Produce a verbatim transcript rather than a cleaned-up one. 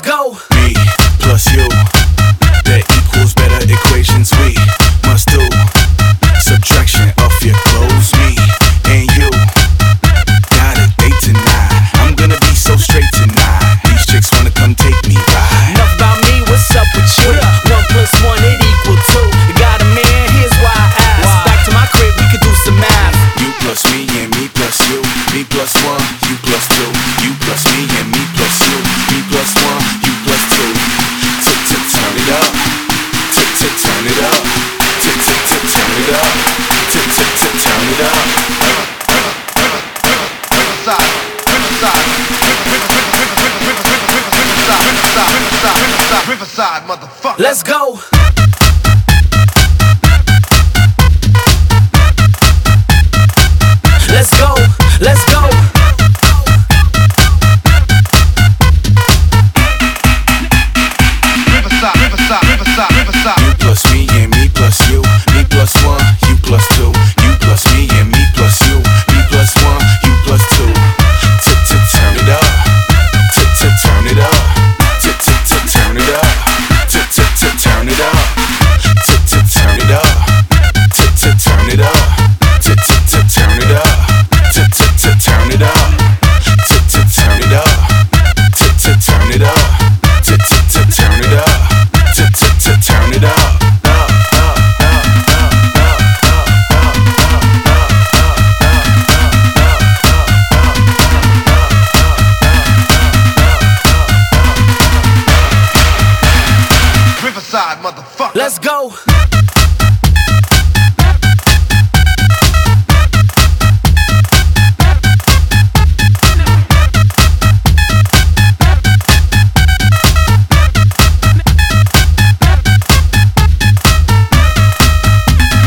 Let's go. Me plus you, that equals better equations. We must do subtraction of your clothes. Me and you got a date tonight. I'm gonna be so straight tonight. These chicks wanna come take me ride. Enough about me, what's up with you? One plus one, it equal two. You got a man, here's why I ask. Back to my crib, we could do some math. You plus me and me plus you. Me plus one, you plus two. You plus me and me plus you. Me plus one, you plus two. Turn it up. Turn it up. Turn it up. Turn it up. Riverside, Riverside, Riverside, Riverside, motherfucker. Let's go. Let's go. Let's go. Riverside, Riverside, Riverside, Riverside. You plus me and me plus you. Me plus one, you plus two. You plus me and me plus you. Me plus one, you plus two. Turn it up. Turn it up. Turn it up. Turn it up. Turn it up. Turn it up. Turn it up. Turn it up. Turn it up. Turn it up. Turn it up. Turn it up. Riverside, motherfucker. Let's go.